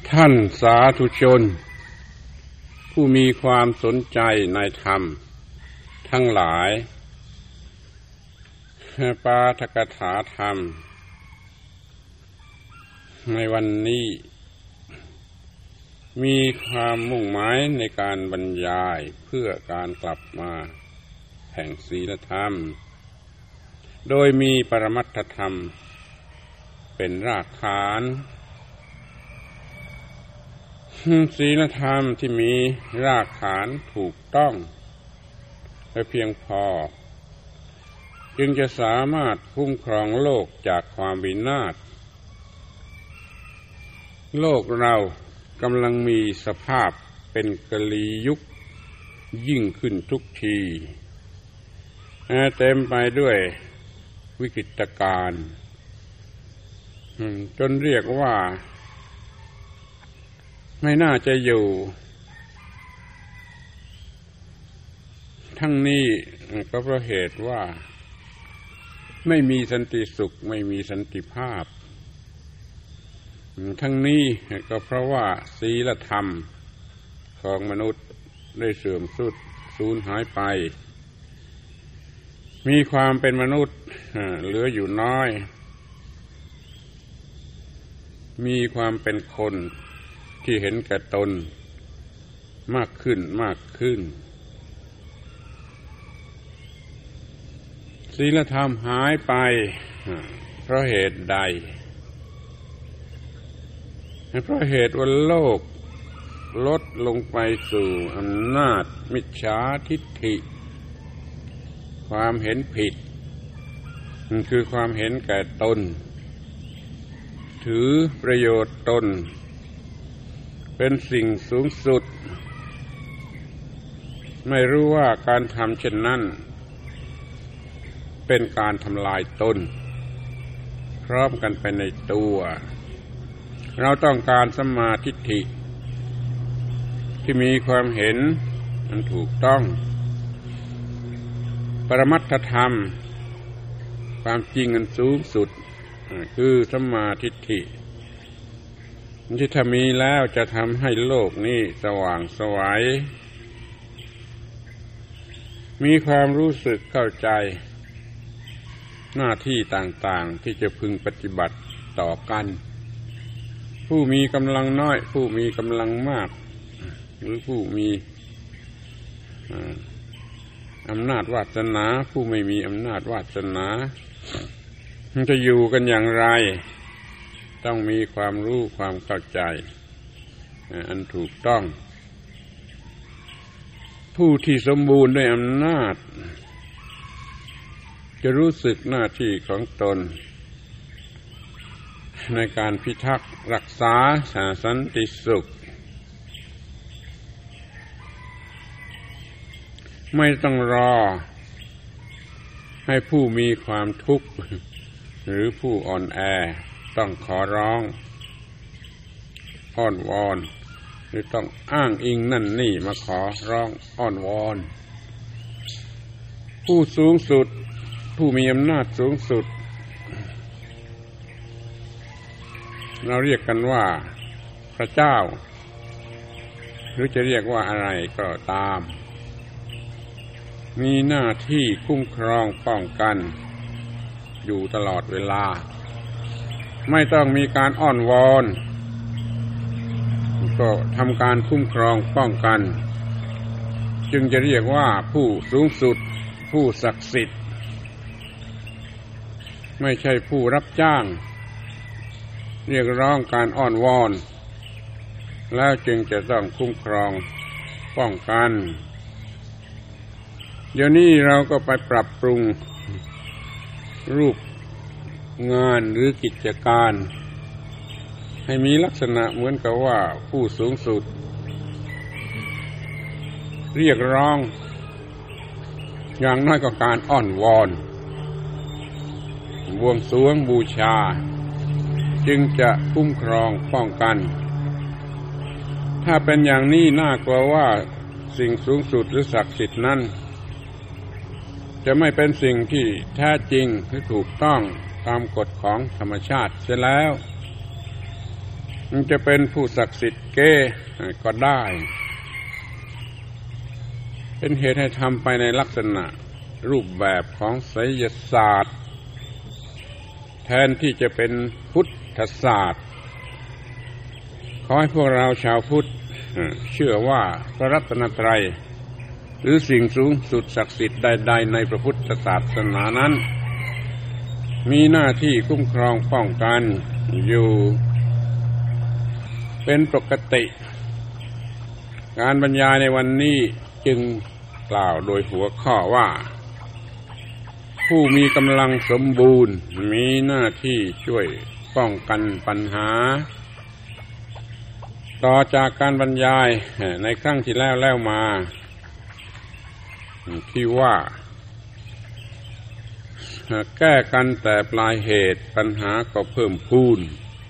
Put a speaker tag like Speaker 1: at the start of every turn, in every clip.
Speaker 1: ท่านสาธุชนผู้มีความสนใจในธรรมทั้งหลายปาฐกถาธรรมในวันนี้มีความมุ่งหมายในการบรรยายเพื่อการกลับมาแห่งศีลธรรมโดยมีปรมัตถธรรมเป็นรากฐานศีลธรรมที่มีรากฐานถูกต้องและเพียงพอจึงจะสามารถคุ้มครองโลกจากความวินาศโลกเรากำลังมีสภาพเป็นกลียุคยิ่งขึ้นทุกทีเต็มไปด้วยวิกฤตการณ์จนเรียกว่าไม่น่าจะอยู่ทั้งนี้ก็เพราะเหตุว่าไม่มีสันติสุขไม่มีสันติภาพทั้งนี้ก็เพราะว่าศีลธรรมของมนุษย์ได้เสื่อมทรุดสูญหายไปมีความเป็นมนุษย์เหลืออยู่น้อยมีความเป็นคนที่เห็นแก่ตนมากขึ้นมากขึ้นศีลธรรมหายไปเพราะเหตุใดเพราะเหตุว่าโลกลดลงไปสู่อำนาจมิจฉาทิฏฐิความเห็นผิดคือความเห็นแก่ตนถือประโยชน์ตนเป็นสิ่งสูงสุดไม่รู้ว่าการทำเช่นนั้นเป็นการทำลายตนพร้อมกันไปในตัวเราต้องการสัมมาทิฏฐิที่มีความเห็นอันถูกต้องปรมัตถธรรมความจริงอันสูงสุดคือสัมมาทิฏฐิที่ถ้ามีแล้วจะทำให้โลกนี้สว่างไสวมีความรู้สึกเข้าใจหน้าที่ต่างๆที่จะพึงปฏิบัติต่อกันผู้มีกำลังน้อยผู้มีกำลังมากหรือผู้มีอำนาจวาสนาผู้ไม่มีอำนาจวาสนามันจะอยู่กันอย่างไรต้องมีความรู้ความเข้าใจอันถูกต้องผู้ที่สมบูรณ์ด้วยอำนาจจะรู้สึกหน้าที่ของตนในการพิทักษ์รักษาสันติสุขไม่ต้องรอให้ผู้มีความทุกข์หรือผู้อ่อนแอต้องขอร้องอ้อนวอนหรือต้องอ้างอิงนั่นนี่มาขอร้องอ้อนวอนผู้สูงสุดผู้มีอำนาจสูงสุดเราเรียกกันว่าพระเจ้าหรือจะเรียกว่าอะไรก็ตามมีหน้าที่คุ้มครองป้องกันอยู่ตลอดเวลาไม่ต้องมีการอ้อนวอนก็ทำการคุ้มครองป้องกันจึงจะเรียกว่าผู้สูงสุดผู้ศักดิ์สิทธิ์ไม่ใช่ผู้รับจ้างเรียกร้องการอ้อนวอนแล้วจึงจะต้องคุ้มครองป้องกันเดี๋ยวนี้เราก็ไปปรับปรุงรูปงานหรือกิจการให้มีลักษณะเหมือนกับว่าผู้สูงสุดเรียกร้องอย่างน้อยก็การอ้อนวอนบวงสรวงบูชาจึงจะคุ้มครองป้องกันถ้าเป็นอย่างนี้น่ากลัวว่าสิ่งสูงสุดหรือศักดิ์สิทธิ์นั้นจะไม่เป็นสิ่งที่แท้จริงหรือถูกต้องตามกฎของธรรมชาติเสียแล้วมันจะเป็นผู้ศักดิ์สิทธิ์เก้ก็ได้เป็นเหตุให้ทำไปในลักษณะรูปแบบของไสยศาสตร์แทนที่จะเป็นพุทธศาสตร์ขอให้พวกเราชาวพุทธเชื่อว่าพระรัตนตรัยหรือสิ่งสูงสุดศักดิ์สิทธิ์ใดๆในพระพุทธศาสนานั้นมีหน้าที่คุ้มครองป้องกันอยู่เป็นปกติการบรรยายในวันนี้จึงกล่าวโดยหัวข้อว่าผู้มีกำลังสมบูรณ์มีหน้าที่ช่วยป้องกันปัญหาต่อจากการบรรยายในครั้งที่แล้วมาที่ว่าแก้กันแต่ปลายเหตุปัญหาก็เพิ่มพูน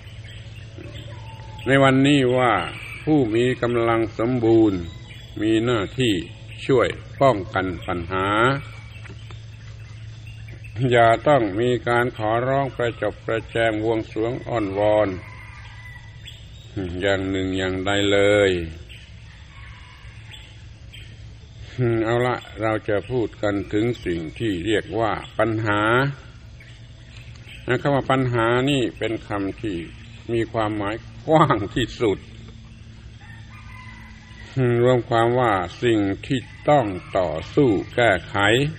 Speaker 1: ในวันนี้ว่าผู้มีกำลังสมบูรณ์มีหน้าที่ช่วยป้องกันปัญหาอย่าต้องมีการขอร้องประจบประแจงบวงสรวงอ้อนวอนอย่างหนึ่งอย่างใดเลยเอาละเราจะพูดกันถึงสิ่งที่เรียกว่าปัญหาคำว่าปัญหานี่เป็นคำที่มีความหมายกว้างที่สุดรวมความว่าสิ่งที่ต้องต่อสู้แก้ไข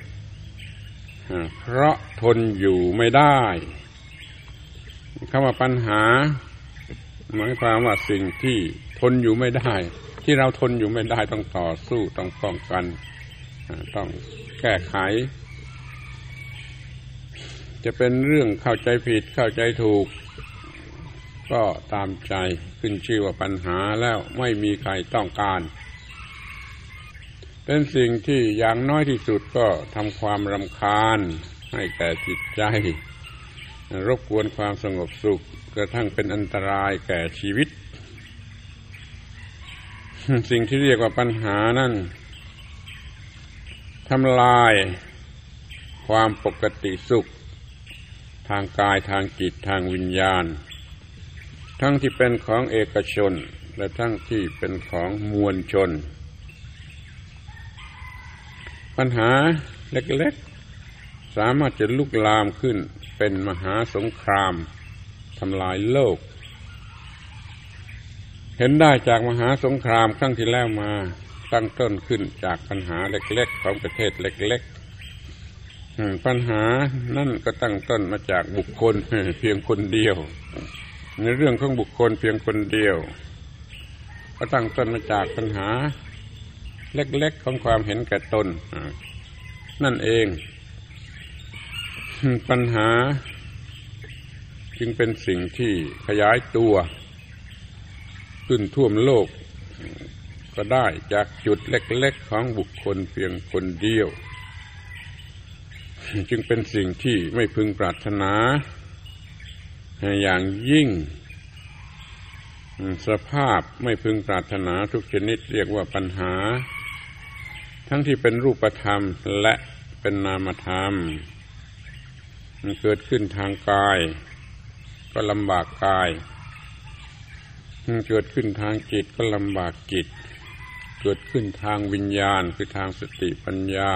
Speaker 1: เพราะทนอยู่ไม่ได้คำว่าปัญหาหมายความว่าสิ่งที่ทนอยู่ไม่ได้ที่เราทนอยู่ไม่ได้ต้องต่อสู้ต้องป้องกันต้องแก้ไขจะเป็นเรื่องเข้าใจผิดเข้าใจถูกก็ตามใจขึ้นชื่อว่าปัญหาแล้วไม่มีใครต้องการเป็นสิ่งที่อย่างน้อยที่สุดก็ทำความรำคาญให้แก่จิตใจรบกวนความสงบสุขกระทั่งเป็นอันตรายแก่ชีวิตสิ่งที่เรียกว่าปัญหานั่นทำลายความปกติสุขทางกายทางจิตทางวิญญาณทั้งที่เป็นของเอกชนและทั้งที่เป็นของมวลชนปัญหาเล็กๆสามารถจะลุกลามขึ้นเป็นมหาสงครามทำลายโลกเห็นได้จากมหาสงครามครั้งที่แล้วมาตั้งต้นขึ้นจากปัญหาเล็กๆของประเทศเล็กๆปัญหานั่นก็ตั้งต้นมาจากบุคคลเพียงคนเดียวในเรื่องของบุคคลเพียงคนเดียวก็ตั้งต้นมาจากปัญหาเล็กๆของความเห็นแก่ตนนั่นเองปัญหาจึงเป็นสิ่งที่ขยายตัวขึ้นท่วมโลกก็ได้จากจุดเล็กๆของบุคคลเพียงคนเดียวจึงเป็นสิ่งที่ไม่พึงปรารถนาอย่างยิ่งสภาพไม่พึงปรารถนาทุกชนิดเรียกว่าปัญหาทั้งที่เป็นรูปธรรมและเป็นนามธรรมมันเกิดขึ้นทางกายก็ลำบากกายเกิดขึ้นทางจิตก็ลำบากจิตเกิดขึ้นทางวิญญาณคือทางสติปัญญา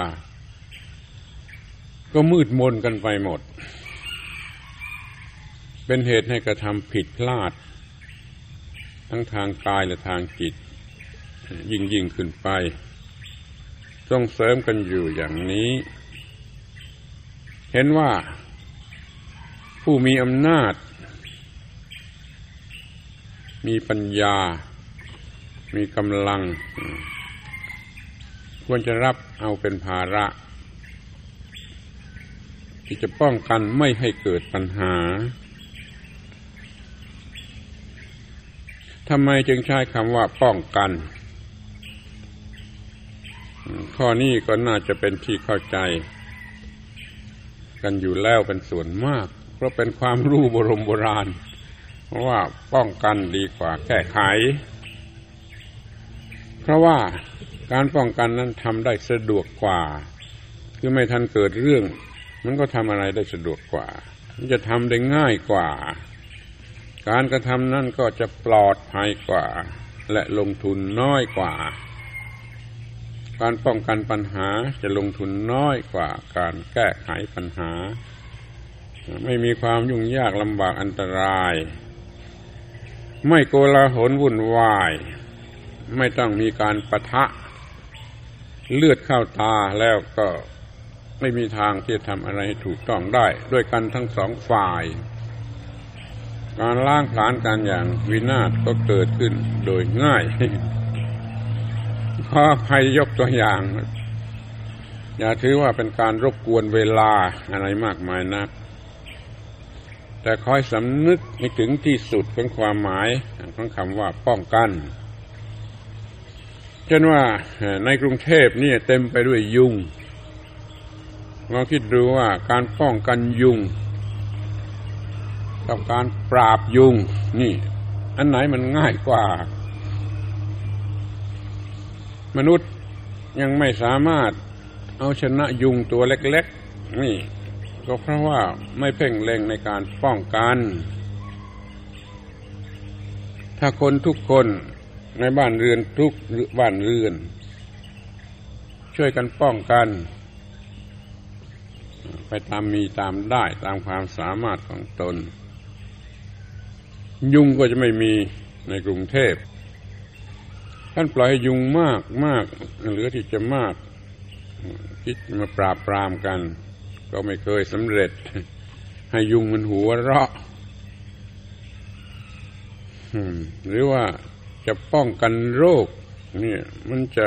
Speaker 1: ก็มืดมนกันไปหมดเป็นเหตุให้กระทำผิดพลาดทั้งทางกายและทางจิตยิ่งขึ้นไปส่งเสริมกันอยู่อย่างนี้เห็นว่าผู้มีอำนาจมีปัญญามีกำลังควรจะรับเอาเป็นภาระที่จะป้องกันไม่ให้เกิดปัญหาทำไมจึงใช้คำว่าป้องกันข้อนี้ก็น่าจะเป็นที่เข้าใจกันอยู่แล้วเป็นส่วนมากเพราะเป็นความรู้โบราณว่าป้องกันดีกว่าแก้ไขเพราะว่าการป้องกันนั้นทำได้สะดวกกว่าคือไม่ทันเกิดเรื่องมันก็ทำอะไรได้สะดวกกว่ามันจะทำได้ง่ายกว่าการกระทำนั้นก็จะปลอดภัยกว่าและลงทุนน้อยกว่าการป้องกันปัญหาจะลงทุนน้อยกว่าการแก้ไขปัญหาไม่มีความยุ่งยากลำบากอันตรายไม่โกลาหลวุ่นวายไม่ต้องมีการปะทะเลือดเข้าตาแล้วก็ไม่มีทางที่จะทำอะไรให้ถูกต้องได้ด้วยกันทั้งสองฝ่ายการล้างผลาญกันอย่างวินาศก็เกิดขึ้นโดยง่ายขอให้ยกตัวอย่างอย่าถือว่าเป็นการรบกวนเวลาอะไรมากมายนักแต่คอยสำนึกให้ถึงที่สุดของความหมายของคำว่าป้องกันเช่นว่าในกรุงเทพนี่เต็มไปด้วยยุงลองคิดดูว่าการป้องกันยุงกับการปราบยุงนี่อันไหนมันง่ายกว่ามนุษย์ยังไม่สามารถเอาชนะยุงตัวเล็กๆนี่ก็เพราะว่าไม่เพ่งเล็งในการป้องกันถ้าคนทุกคนในบ้านเรือนทุกบ้านเรือนช่วยกันป้องกันไปตามมีตามได้ตามความสามารถของตนยุงก็จะไม่มีในกรุงเทพท่านปล่อยให้ยุงมากเหลือที่จะมากคิดมาปราบปรามกันก็ไม่เคยสำเร็จให้ยุงมันหัวเราะหรือว่าจะป้องกันโรคเนี่ยมันจะ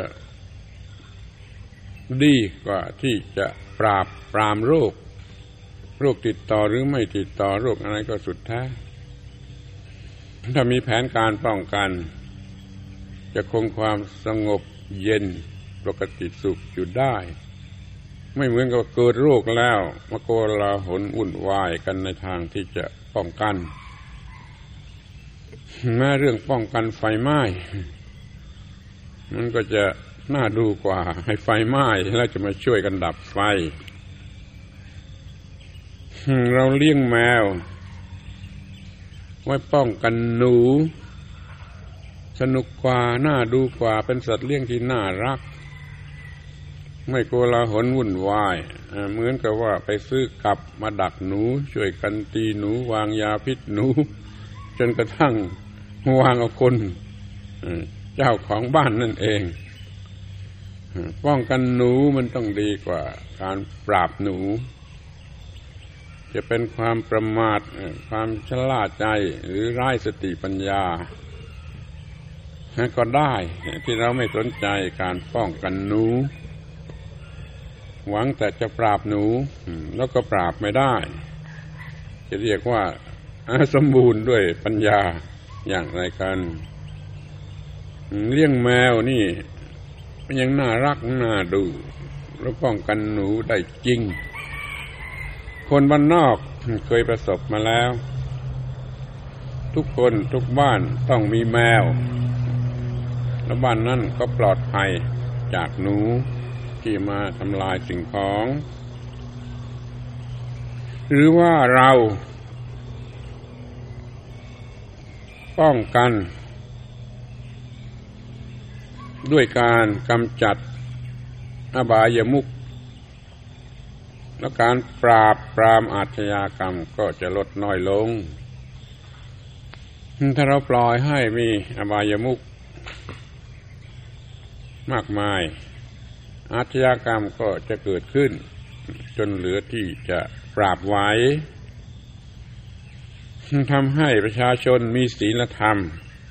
Speaker 1: ดีกว่าที่จะปราบปรามโรคติดต่อหรือไม่ติดต่อโรคอะไรก็สุดแท้ถ้ามีแผนการป้องกันจะคงความสงบเย็นปกติสุขอยู่ได้ไม่เหมือนกับเกิดโรคแล้วมาโกลาหลวุ่นวายกันในทางที่จะป้องกันแม้เรื่องป้องกันไฟไหม้มันก็จะน่าดูกว่าให้ไฟไหม้แล้วจะมาช่วยกันดับไฟเราเลี้ยงแมวไว้ป้องกันหนูสนุกกว่าน่าดูกว่าเป็นสัตว์เลี้ยงที่น่ารักไม่โกลาหลวุ่นวายเหมือนกับว่าไปซื้อกับมาดักหนูช่วยกันตีหนูวางยาพิษหนูจนกระทั่งวางเอาคนเจ้าของบ้านนั่นเองป้องกันหนูมันต้องดีกว่าการปราบหนูจะเป็นความประมาทความชราใจหรือไร้สติปัญญาก็ได้ที่เราไม่สนใจการป้องกันหนูหวังแต่จะปราบหนูแล้วก็ปราบไม่ได้จะเรียกว่าสมบูรณ์ด้วยปัญญาอย่างไรกันเลี้ยงแมวนี่มันยังน่ารักน่าดูแล้วป้องกันหนูได้จริงคนบ้านนอกเคยประสบมาแล้วทุกคนทุกบ้านต้องมีแมวแล้วบ้านนั้นก็ปลอดภัยจากหนูที่มาทำลายสิ่งของหรือว่าเราป้องกันด้วยการกำจัดอบายมุขและการปราบปรามอาชญากรรมก็จะลดน้อยลงถ้าเราปล่อยให้มีอบายมุขมากมายอาชญากรรมก็จะเกิดขึ้นจนเหลือที่จะปราบไว้ทำให้ประชาชนมีศีลธรรม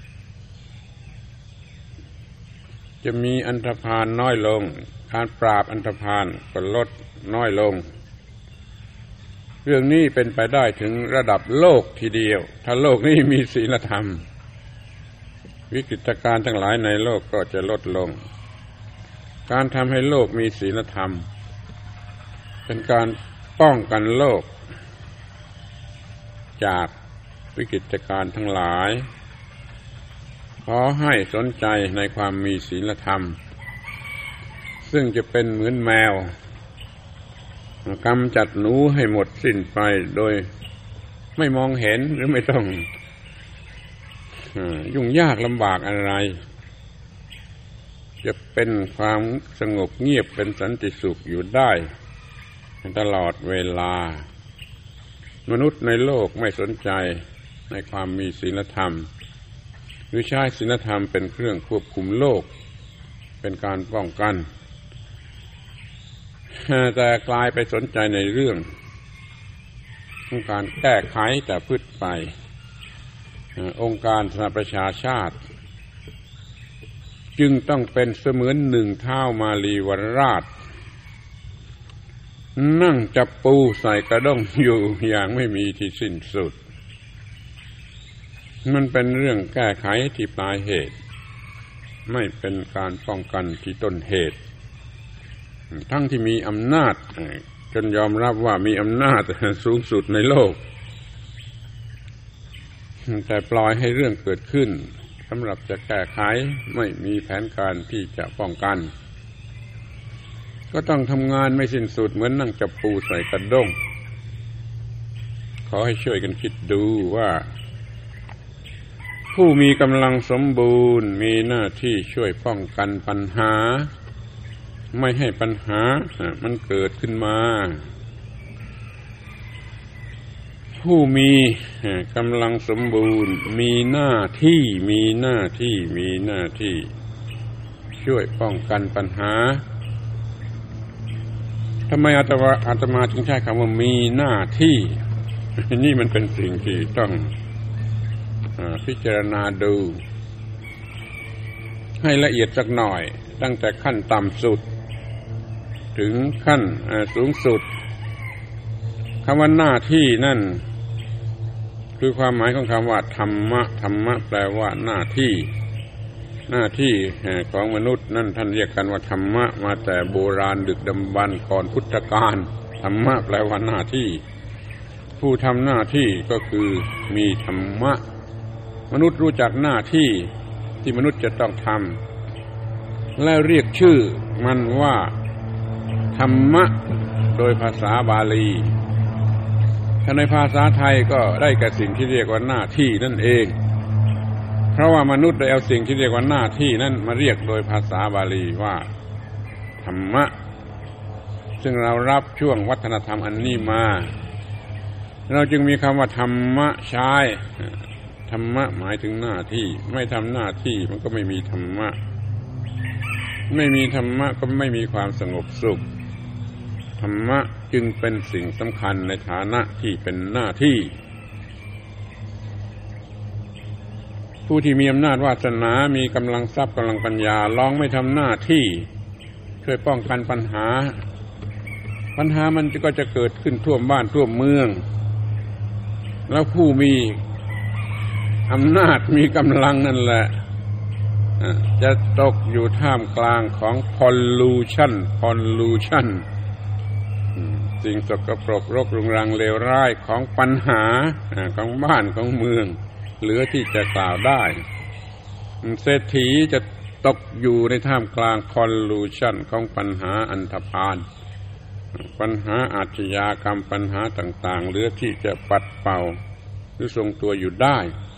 Speaker 1: จะมีอันธพาลน้อยลงการปราบอันธพาลก็ลดน้อยลงเรื่องนี้เป็นไปได้ถึงระดับโลกทีเดียวถ้าโลกนี้มีศีลธรรมวิกฤตการณ์ทั้งหลายในโลกก็จะลดลงการทำให้โลกมีศีลธรรมเป็นการป้องกันโลกจากวิกฤตการณ์ทั้งหลายขอให้สนใจในความมีศีลธรรมซึ่งจะเป็นเหมือนแมวกำจัดหนูให้หมดสิ้นไปโดยไม่มองเห็นหรือไม่ต้องยุ่งยากลำบากอะไรจะเป็นความสงบเงียบเป็นสันติสุขอยู่ได้ตลอดเวลามนุษย์ในโลกไม่สนใจในความมีศีลธรรมหรือใช้ศีลธรรมเป็นเครื่องควบคุมโลกเป็นการป้องกันแต่กลายไปสนใจในเรื่องของการแก้ไขแต่พืชไปองค์การสหประชาชาติจึงต้องเป็นเสมือนหนึ่งเท้ามาลีวราชนั่งจับปูใส่กระด้งอยู่อย่างไม่มีที่สิ้นสุดมันเป็นเรื่องแก้ไขที่ปลายเหตุไม่เป็นการป้องกันที่ต้นเหตุทั้งที่มีอำนาจจนยอมรับว่ามีอำนาจสูงสุดในโลกแต่ปล่อยให้เรื่องเกิดขึ้นสำหรับจะแก้ไขไม่มีแผนการที่จะป้องกันก็ต้องทำงานไม่สิ้นสุดเหมือนนั่งจับปูใส่กระด้งขอให้ช่วยกันคิดดูว่าผู้มีกำลังสมบูรณ์มีหน้าที่ช่วยป้องกันปัญหาไม่ให้ปัญหามันเกิดขึ้นมาผู้มีกำลังสมบูรณ์มีหน้าที่ช่วยป้องกันปัญหาทำไมอาตมาจึงใช้คำว่ามีหน้าที่นี่มันเป็นสิ่งที่ต้องพิจารณาดูให้ละเอียดสักหน่อยตั้งแต่ขั้นต่ำสุดถึงขั้นสูงสุดคำว่าหน้าที่นั่นคือความหมายของคำว่าธรรมะแปลว่าหน้าที่ของมนุษย์นั่นท่านเรียกกันว่าธรรมะมาแต่โบราณดึกดำบรรพ์ก่อนพุทธกาลธรรมะแปลว่าหน้าที่ผู้ทำหน้าที่ก็คือมีธรรมะมนุษย์รู้จักหน้าที่ที่มนุษย์จะต้องทำและเรียกชื่อมันว่าธรรมะโดยภาษาบาลีถ้าในภาษาไทยก็ได้แก่สิ่งที่เรียกว่าหน้าที่นั่นเองเพราะว่ามนุษย์ได้เอาสิ่งที่เรียกว่าหน้าที่นั้นมาเรียกโดยภาษาบาลีว่าธรรมะซึ่งเรารับช่วงวัฒนธรรมอันนี้มาเราจึงมีคำว่าธรรมะใช้ธรรมะหมายถึงหน้าที่ไม่ทำหน้าที่มันก็ไม่มีธรรมะไม่มีธรรมะก็ไม่มีความสงบสุขธรรมะจึงเป็นสิ่งสำคัญในฐานะที่เป็นหน้าที่ผู้ที่มีอำนาจวาสนามีกำลังทรัพย์กำลังปัญญาลองไม่ทำหน้าที่ช่วยป้องกันปัญหามันก็จะเกิดขึ้นทั่วบ้านทั่วเมืองแล้วผู้มีอำนาจมีกำลังนั่นแหละจะตกอยู่ท่ามกลางของ pollution สิ่งสกปรกรกรุงรังเลวร้ายของปัญหาของบ้านของเมืองเหลือที่จะกล่าวได้เศรษฐีจะตกอยู่ในท่ามกลาง pollution ของปัญหาอันธพาลปัญหาอาชญากรรมปัญหาต่างๆเหลือที่จะปัดเป่าหรือทรงตัวอยู่ได้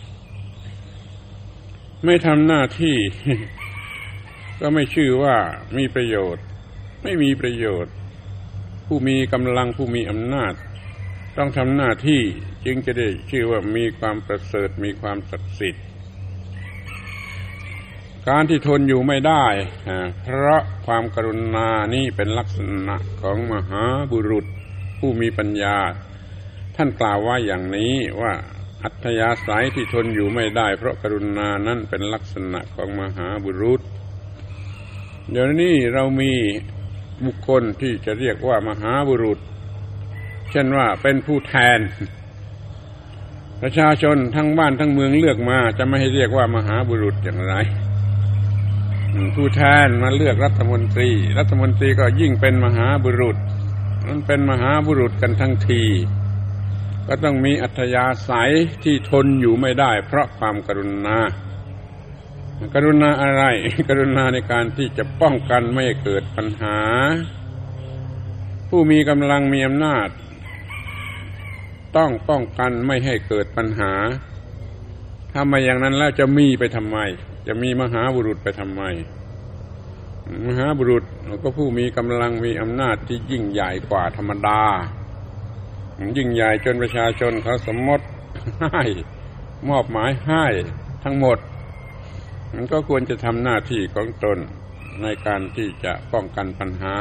Speaker 1: ไม่ทำหน้าที่ก็ไม่ชื่อว่ามีประโยชน์ไม่มีประโยชน์ผู้มีกำลังผู้มีอำนาจต้องทำหน้าที่จึงจะได้ชื่อว่ามีความประเสริฐมีความศักดิ์สิทธิ์การที่ทนอยู่ไม่ได้เพราะความกรุณานี่เป็นลักษณะของมหาบุรุษผู้มีปัญญาท่านกล่าวว่าอย่างนี้ว่าอัธยาศัยที่ทนอยู่ไม่ได้เพราะกรุณานั้นเป็นลักษณะของมหาบุรุษเดี๋ยวนี้เรามีบุคคลที่จะเรียกว่ามหาบุรุษเช่นว่าเป็นผู้แทนประชาชนทั้งบ้านทั้งเมืองเลือกมาจะไม่ให้เรียกว่ามหาบุรุษอย่างไรผู้แทนมาเลือกรัฐมนตรีก็ยิ่งเป็นมหาบุรุษมันเป็นมหาบุรุษกันทั้งทีก็ต้องมีอัธยาศัยที่ทนอยู่ไม่ได้เพราะความกรุณาอะไรกรุณาในการที่จะป้องกันไม่ให้เกิดปัญหาผู้มีกำลังมีอำนาจต้องป้องกันไม่ให้เกิดปัญหาถ้าไม่อย่างนั้นแล้วจะมีไปทำไมจะมีมหาบุรุษไปทำไมมหาบุรุษก็ผู้มีกำลังมีอำนาจที่ยิ่งใหญ่กว่าธรรมดายิ่งใหญ่จนประชาชนเขาสมมติให้มอบหมายให้ทั้งหมดมันก็ควรจะทำหน้าที่ของตนในการที่จะป้องกันปัญหา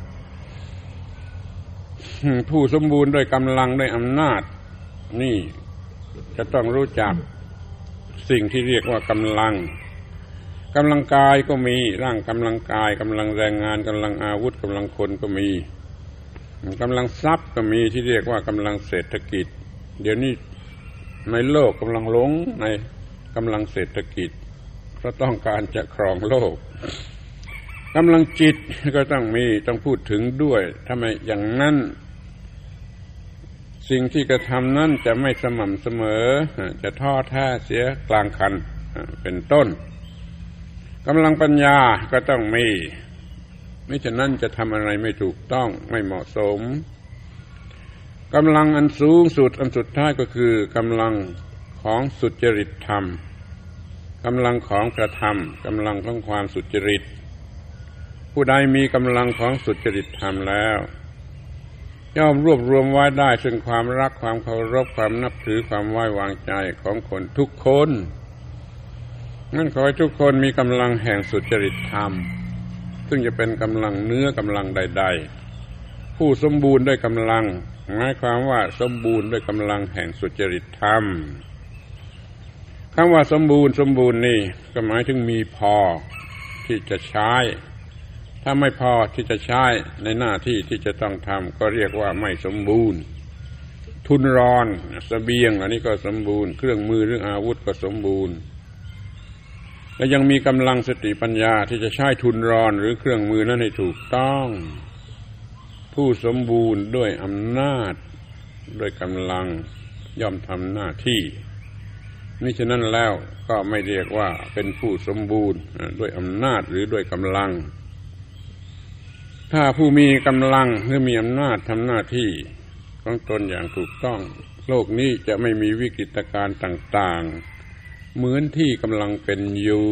Speaker 1: ผู้สมบูรณ์ด้วยกำลังด้วยอำนาจนี่จะต้องรู้จักสิ่งที่เรียกว่ากำลังกายก็มีร่างกำลังกายกำลังแรงงานกำลังอาวุธกำลังคนก็มีกำลังทรัพย์ก็มีที่เรียกว่ากำลังเศรษฐกิจเดี๋ยวนี้ในโลกกำลังหลงในกำลังเศรษฐกิจเพราะต้องการจะครองโลกกำลังจิตก็ต้องพูดถึงด้วยถ้าไม่อย่างนั้นสิ่งที่กระทำนั้นจะไม่สม่ำเสมอจะท้อแท้เสียกลางคันเป็นต้นกำลังปัญญาก็ต้องมีมิฉะนั้นจะทำอะไรไม่ถูกต้องไม่เหมาะสมกำลังอันสูงสุดอันสุดท้ายก็คือกำลังของสุจริตธรรมกำลังของพระธรรมกำลังของความสุจริตผู้ใดมีกำลังของสุจริตธรรมแล้วย่อมรวบรวมไว้ได้ซึ่งความรักความเคารพความนับถือความไว้วางใจของคนทุกคนงั้นขอให้ทุกคนมีกำลังแห่งสุจริตธรรมซึ่งจะเป็นกำลังเนื้อกำลังใดๆผู้สมบูรณ์ด้วยกำลังหมายความว่าสมบูรณ์ด้วยกำลังแห่งสุจริตธรรมคำว่าสมบูรณ์นี่ก็หมายถึงมีพอที่จะใช้ถ้าไม่พอที่จะใช้ในหน้าที่ที่จะต้องทำก็เรียกว่าไม่สมบูรณ์ทุนรอนเสบียงอันนี้ก็สมบูรณ์เครื่องมือหรืออาวุธก็สมบูรณ์และยังมีกำลังสติปัญญาที่จะใช้ทุนรอนหรือเครื่องมือนั้นให้ถูกต้องผู้สมบูรณ์ด้วยอำนาจด้วยกำลังย่อมทำหน้าที่มิฉะนั้นแล้วก็ไม่เรียกว่าเป็นผู้สมบูรณ์ด้วยอำนาจหรือด้วยกำลังถ้าผู้มีกำลังหรือมีอำนาจทำหน้าที่ของตนอย่างถูกต้องโลกนี้จะไม่มีวิกฤตการณ์ต่างๆเหมือนที่กำลังเป็นอยู่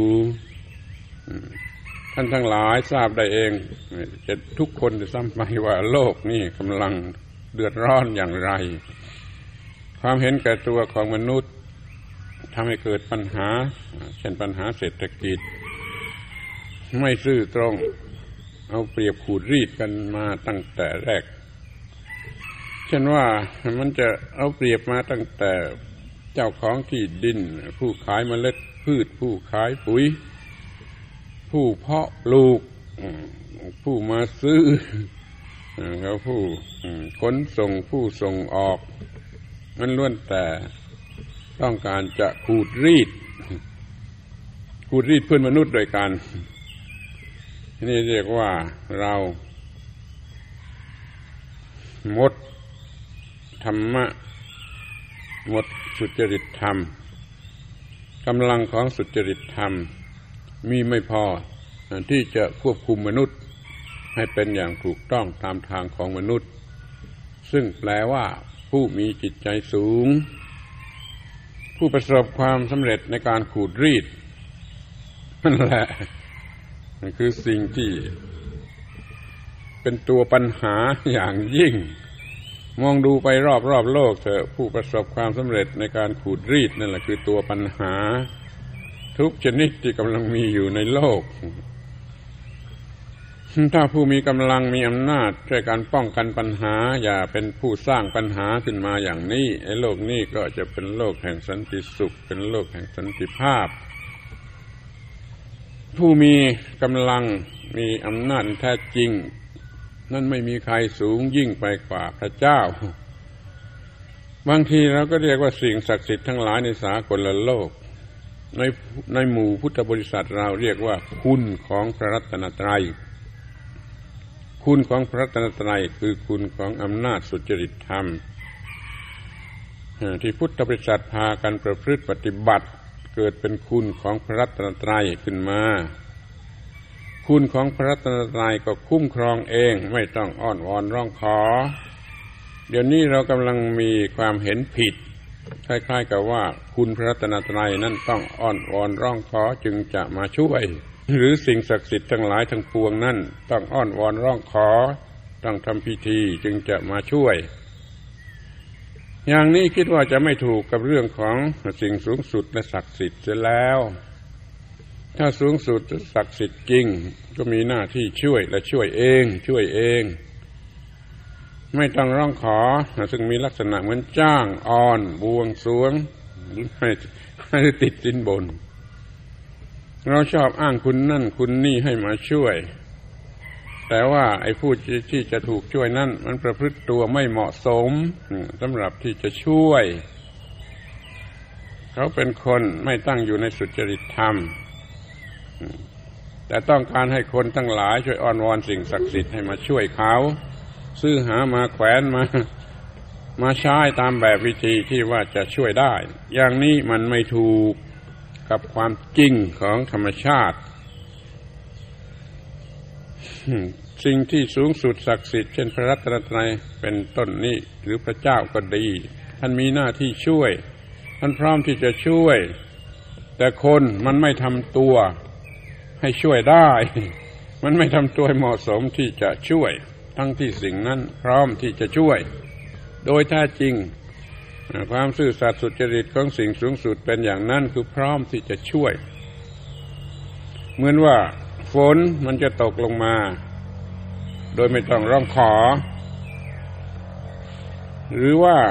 Speaker 1: ท่านทั้งหลายทราบได้เองจะทุกคนจะซ้ำไปว่าโลกนี้กำลังเดือดร้อนอย่างไรความเห็นแก่ตัวของมนุษย์ทำให้เกิดปัญหาเช่นปัญหาเศรษฐกิจไม่ซื่อตรงเอาเปรียบขูดรีดกันมาตั้งแต่แรกเช่นว่ามันจะเอาเปรียบมาตั้งแต่เจ้าของที่ดินผู้ขายเมล็ดพืชผู้ขายปุ๋ยผู้เพาะปลูกผู้มาซื้อแล้วผู้ขนส่งผู้ส่งออกมันล้วนแต่ต้องการจะขูดรีดเพื่อนมนุษย์โดยกันนี่เรียกว่าเราหมดธรรมะหมดสุจริตธรรมกำลังของสุจริตธรรมมีไม่พอที่จะควบคุมมนุษย์ให้เป็นอย่างถูกต้องตามทางของมนุษย์ซึ่งแปลว่าผู้มีจิตใจสูงผู้ประสบความสำเร็จในการขูดรีดนั่นแหละนั่นคือสิ่งที่เป็นตัวปัญหาอย่างยิ่งมองดูไปรอบโลกเถอะผู้ประสบความสำเร็จในการขูดรีดนั่นแหละคือตัวปัญหาทุกชนิดที่กำลังมีอยู่ในโลกถ้าผู้มีกำลังมีอำนาจช่วยการป้องกันปัญหาอย่าเป็นผู้สร้างปัญหาขึ้นมาอย่างนี้ไอ้โลกนี้ก็จะเป็นโลกแห่งสันติสุขเป็นโลกแห่งสันติภาพผู้มีกำลังมีอำนาจแท้จริงนั่นไม่มีใครสูงยิ่งไปกว่าพระเจ้าบางทีเราก็เรียกว่าสิ่งศักดิ์สิทธิ์ทั้งหลายในสากลโลกในหมู่พุทธบริษัทเราเรียกว่าคุณของพระรัตนตรัยคุณของพระรัตนตรัยคือคุณของอำนาจสุจริตธรรมที่พุทธบริษัทพากันประพฤติปฏิบัติเกิดเป็นคุณของพระรัตนตรัยขึ้นมาคุณของพระรัตนตรัยก็คุ้มครองเองไม่ต้องอ้อนวอนร้องขอเดี๋ยวนี้เรากำลังมีความเห็นผิดคล้ายๆกับว่าคุณพระรัตนตรัยนั้นต้องอ้อนวอนร้องขอจึงจะมาช่วยหรือสิ่งศักดิ์สิทธิ์ทั้งหลายทั้งปวงนั้นต้องอ้อนวอนร้องขอต้องทำพิธีจึงจะมาช่วยอย่างนี้คิดว่าจะไม่ถูกกับเรื่องของสิ่งสูงสุดและศักดิ์สิทธิ์เสียแล้วถ้าสูงสุดศักดิ์สิทธิ์จริงก็มีหน้าที่ช่วยและช่วยเองไม่ต้องร้องขอซึ่งมีลักษณะเหมือนจ้างอ้อนบวงสรวงให้ติดสินบนเราชอบอ้างคุณนั่นคุณนี่ให้มาช่วยแต่ว่าไอ้ผู้ที่จะถูกช่วยนั่นมันประพฤติตัวไม่เหมาะสมสำหรับที่จะช่วยเขาเป็นคนไม่ตั้งอยู่ในสุจริตธรรมแต่ต้องการให้คนทั้งหลายช่วยอ้อนวอนสิ่งศักดิ์สิทธิ์ให้มาช่วยเขาซื้อหามาแขวนมาใช้ตามแบบวิธีที่ว่าจะช่วยได้อย่างนี้มันไม่ถูกกับความจริงของธรรมชาติสิ่งที่สูงสุดศักดิ์สิทธิ์เช่นพระรัตนตรัยเป็นต้นนี้หรือพระเจ้าก็ดีท่านมีหน้าที่ช่วยท่านพร้อมที่จะช่วยแต่คนมันไม่ทำตัวให้ช่วยได้มันไม่ทำตัวเหมาะสมที่จะช่วยทั้งที่สิ่งนั้นพร้อมที่จะช่วยโดยแท้จริงความซื่อสัตย์สุจริตของสิ่งสูงสุดเป็นอย่างนั้นคือพร้อมที่จะช่วยเหมือนว่าฝนมันจะตกลงมาโดยไม่ต้องร้องขอหรือว่า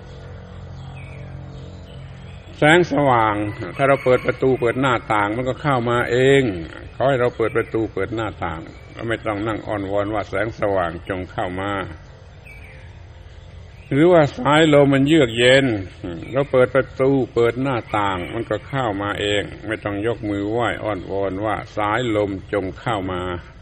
Speaker 1: แสงสว่างถ้าเราเปิดประตูเปิดหน้าต่างมันก็เข้ามาเองขอให้เราเปิดประตูเปิดหน้าต่างเราไม่ต้องนั่งอ้อนวอนว่าแสงสว่างจงเข้ามาหรือว่าสายลมมันเยือกเย็นเราเปิดประตูเปิดหน้าต่างมันก็เข้ามาเองไม่ต้องยกมือไหว้อ้อนวอนว่าสายลมจงเข้ามา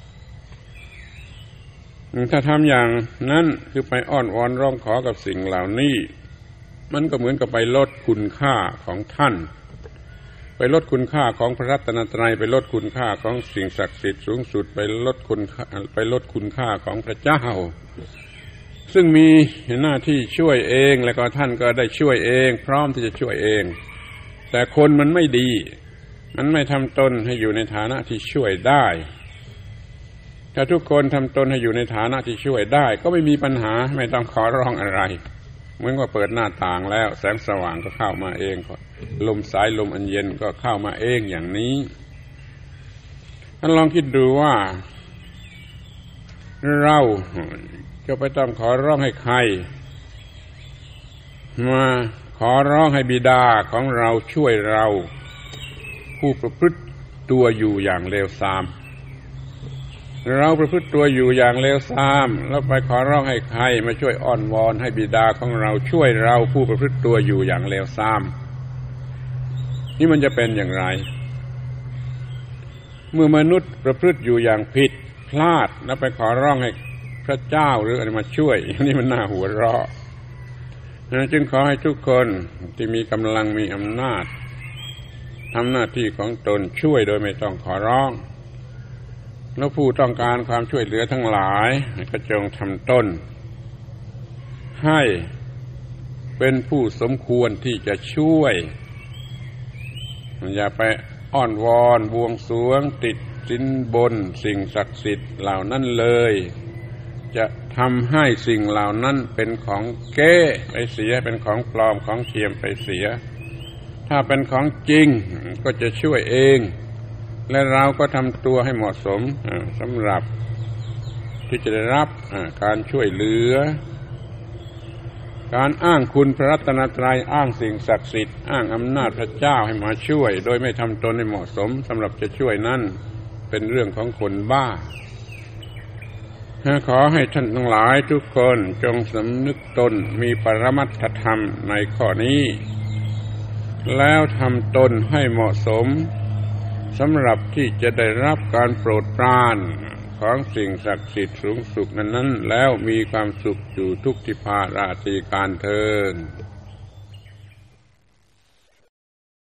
Speaker 1: ถ้าทำอย่างนั้นคือไปอ้อนวอนร้องขอกับสิ่งเหล่านี้มันก็เหมือนกับไปลดคุณค่าของท่านไปลดคุณค่าของพระรัตนตรัยไปลดคุณค่าของสิ่งศักดิ์สิทธิ์สูงสุดไปลดคุณค่าของพระเจ้าซึ่งมีหน้าที่ช่วยเองแล้วก็ท่านก็ได้ช่วยเองพร้อมที่จะช่วยเองแต่คนมันไม่ดีมันไม่ทำตนให้อยู่ในฐานะที่ช่วยได้ถ้าทุกคนทำตนให้อยู่ในฐานะที่ช่วยได้ก็ไม่มีปัญหาไม่ต้องขอร้องอะไรเหมือนว่าเปิดหน้าต่างแล้วแสงสว่างก็เข้ามาเองลมสายลมอันเย็นก็เข้ามาเองอย่างนี้ท่านลองคิดดูว่าเราจะไปต้องขอร้องให้ใครมาขอร้องให้บิดาของเราช่วยเราผู้ประพฤติตัวอยู่อย่างเลวทรามเราประพฤติตัวอยู่อย่างเลวทรามแล้วไปขอร้องให้ใครมาช่วยอ้อนวอนให้บิดาของเราช่วยเราผู้ประพฤติตัวอยู่อย่างเลวทรามนี่มันจะเป็นอย่างไรเมื่อมนุษย์ประพฤติอยู่อย่างผิดพลาดแล้วไปขอร้องให้พระเจ้าหรืออะไรมาช่วยนี่มันน่าหัวเราะจึงขอให้ทุกคนที่มีกำลังมีอำนาจทำหน้าที่ของตนช่วยโดยไม่ต้องขอร้องแล้วผู้ต้องการความช่วยเหลือทั้งหลายก็จงทำตนให้เป็นผู้สมควรที่จะช่วยอย่าไปอ้อนวอนบวงสรวงติดสินบนสิ่งศักดิ์สิทธิ์เหล่านั้นเลยจะทำให้สิ่งเหล่านั้นเป็นของเก้ไปเสียเป็นของปลอมของเทียมไปเสียถ้าเป็นของจริงก็จะช่วยเองและเราก็ทำตัวให้เหมาะสมสำหรับที่จะได้รับการช่วยเหลือการอ้างคุณพระรัตนตรัยอ้างสิ่งศักดิ์สิทธิ์อ้างอำนาจพระเจ้าให้มาช่วยโดยไม่ทำตนให้เหมาะสมสำหรับจะช่วยนั้นเป็นเรื่องของคนบ้าขอให้ท่านทั้งหลายทุกคนจงสำนึกตนมีปรมัตถธรรมในข้อนี้แล้วทำตนให้เหมาะสมสำหรับที่จะได้รับการโปรดปรานของสิ่งศักดิ์สิทธิ์สูงสุดนั้นแล้วมีความสุขอยู่ทุกทิพาราตรีการเทอญ